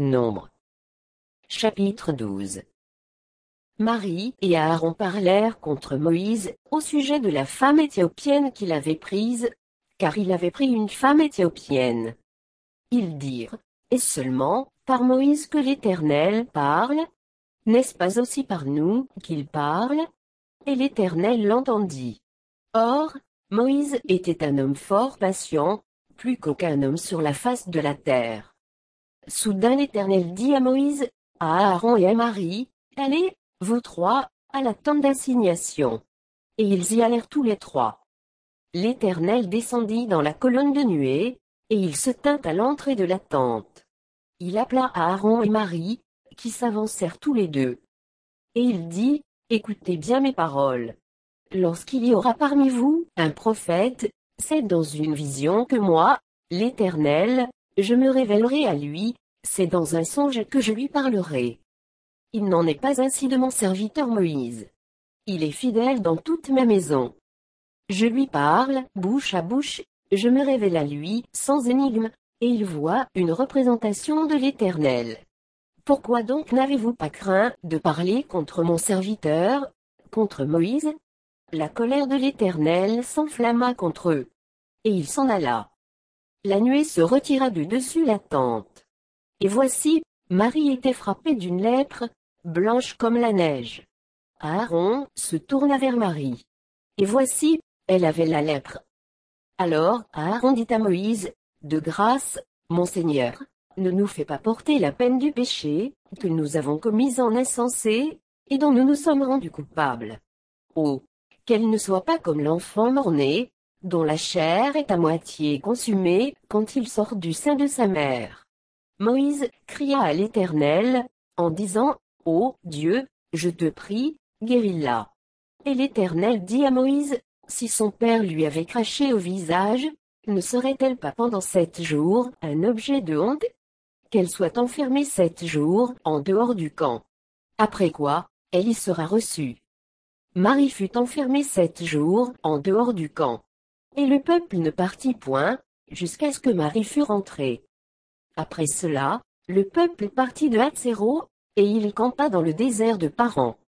Nombre. Chapitre 12. Marie et Aaron parlèrent contre Moïse, au sujet de la femme éthiopienne qu'il avait prise, car il avait pris une femme éthiopienne. Ils dirent, est-ce seulement par Moïse que l'Éternel parle? N'est-ce pas aussi par nous qu'il parle? Et l'Éternel l'entendit. Or, Moïse était un homme fort patient, plus qu'aucun homme sur la face de la terre. Soudain l'Éternel dit à Moïse, à Aaron et à Marie, allez, vous trois, à la tente d'assignation. Et ils y allèrent tous les trois. L'Éternel descendit dans la colonne de nuée, et il se tint à l'entrée de la tente. Il appela Aaron et Marie, qui s'avancèrent tous les deux. Et il dit, écoutez bien mes paroles. Lorsqu'il y aura parmi vous un prophète, c'est dans une vision que moi, l'Éternel, je me révélerai à lui, c'est dans un songe que je lui parlerai. Il n'en est pas ainsi de mon serviteur Moïse. Il est fidèle dans toute ma maison. Je lui parle, bouche à bouche, je me révèle à lui, sans énigme, et il voit une représentation de l'Éternel. Pourquoi donc n'avez-vous pas craint de parler contre mon serviteur, contre Moïse? La colère de l'Éternel s'enflamma contre eux. Et il s'en alla. La nuée se retira de dessus la tente. Et voici, Marie était frappée d'une lèpre, blanche comme la neige. Aaron se tourna vers Marie. Et voici, elle avait la lèpre. Alors Aaron dit à Moïse, de grâce, mon Seigneur, ne nous fais pas porter la peine du péché, que nous avons commis en insensé, et dont nous nous sommes rendus coupables. Oh, qu'elle ne soit pas comme l'enfant mort-né, dont la chair est à moitié consumée quand il sort du sein de sa mère. Moïse cria à l'Éternel, en disant, ô Dieu, je te prie, guéris-la. Et l'Éternel dit à Moïse, si son père lui avait craché au visage, ne serait-elle pas pendant 7 jours un objet de honte? Qu'elle soit enfermée 7 jours en dehors du camp. Après quoi, elle y sera reçue. Marie fut enfermée 7 jours en dehors du camp. Et le peuple ne partit point, jusqu'à ce que Marie fût rentrée. Après cela, le peuple partit de Hatzéro, et il campa dans le désert de Paran.